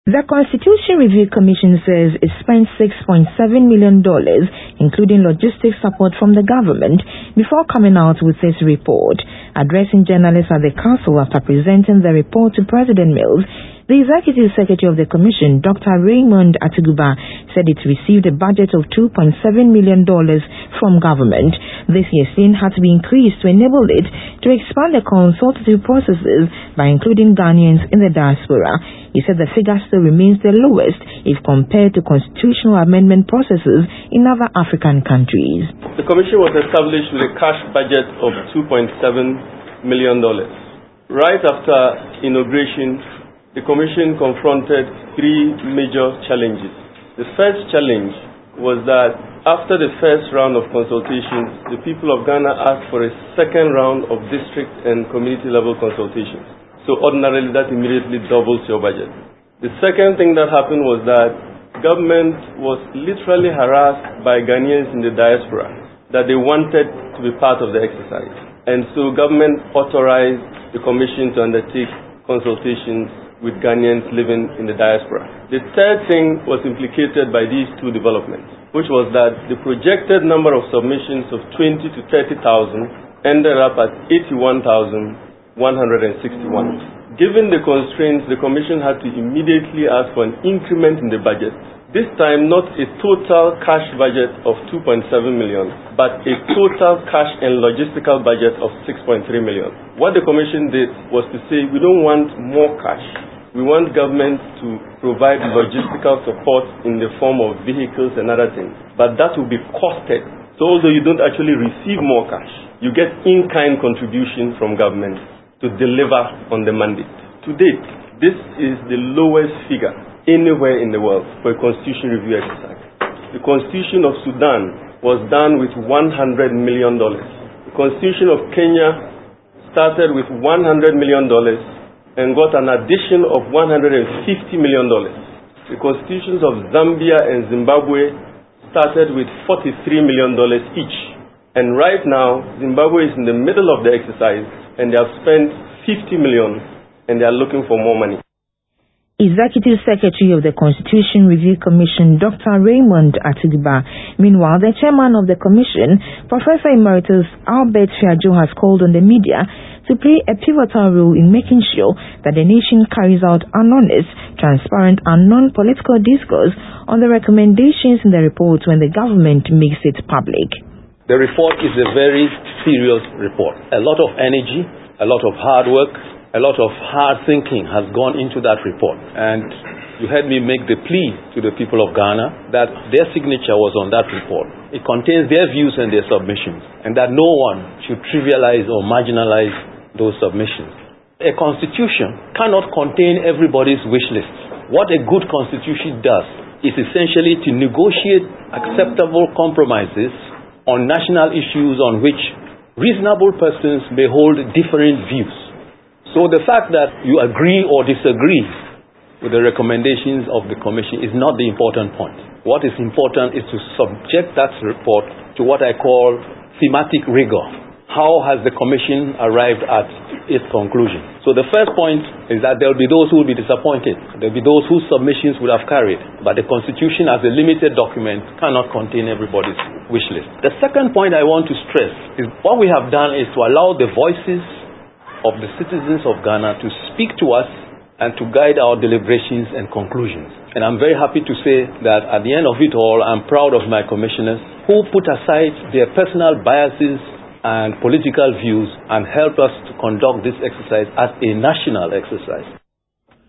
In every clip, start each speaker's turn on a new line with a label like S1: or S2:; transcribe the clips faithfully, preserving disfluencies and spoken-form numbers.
S1: The Constitution Review Commission says it spent six point seven million dollars, including logistics support from the government, before coming out with its report. Addressing journalists at the council after presenting the report to President Mills, the Executive Secretary of the Commission, Doctor Raymond Atiguba, said it received a budget of two point seven million dollars from government. This year's thing had to be increased to enable it to expand the consultative processes by including Ghanaians in the diaspora. He said the figure still remains the lowest if compared to constitutional amendment processes in other African countries.
S2: The Commission was established with a cash budget of two point seven million dollars. Right after inauguration, the Commission confronted three major challenges. The first challenge was that after the first round of consultations, the people of Ghana asked for a second round of district and community level consultations. So ordinarily that immediately doubles your budget. The second thing that happened was that government was literally harassed by Ghanaians in the diaspora that they wanted to be part of the exercise. And so government authorized the Commission to undertake consultations with Ghanaians living in the diaspora. The third thing was implicated by these two developments, which was that the projected number of submissions of twenty to thirty thousand ended up at eighty-one thousand one hundred sixty-one. Given the constraints, the Commission had to immediately ask for an increment in the budget. This time, not a total cash budget of two point seven million dollars, but a total cash and logistical budget of six point three million dollars. What the Commission did was to say, we don't want more cash. We want government to provide logistical support in the form of vehicles and other things, but that will be costed. So although you don't actually receive more cash, you get in-kind contribution from government to deliver on the mandate. To date, this is the lowest figure anywhere in the world for a constitution review exercise. The Constitution of Sudan was done with one hundred million dollars. The Constitution of Kenya started with one hundred million dollars and got an addition of one hundred fifty million dollars. The Constitutions of Zambia and Zimbabwe started with forty-three million dollars each. And right now, Zimbabwe is in the middle of the exercise and they have spent fifty million dollars and they are looking for more money.
S1: Executive Secretary of the Constitution Review Commission, Doctor Raymond Atiguba. Meanwhile, the chairman of the commission, Professor Emeritus Albert Fiadjo, has called on the media to play a pivotal role in making sure that the nation carries out an honest, transparent and non-political discourse on the recommendations in the report when the government makes it public.
S3: The report is a very serious report. A lot of energy, a lot of hard work, a lot of hard thinking has gone into that report. And you heard me make the plea to the people of Ghana that their signature was on that report. It contains their views and their submissions, and that no one should trivialize or marginalize those submissions. A constitution cannot contain everybody's wish list. What a good constitution does is essentially to negotiate acceptable compromises on national issues on which reasonable persons may hold different views. So the fact that you agree or disagree with the recommendations of the Commission is not the important point. What is important is to subject that report to what I call thematic rigor. How has the Commission arrived at its conclusion? So the first point is that there will be those who will be disappointed. There will be those whose submissions would have carried. But the Constitution as a limited document cannot contain everybody's wish list. The second point I want to stress is what we have done is to allow the voices of the citizens of Ghana to speak to us and to guide our deliberations and conclusions. And I'm very happy to say that at the end of it all, I'm proud of my commissioners who put aside their personal biases and political views and help us to conduct this exercise as a national exercise.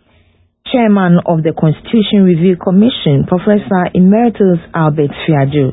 S1: Chairman of the Constitution Review Commission, Professor Emeritus Albert Fiadjo.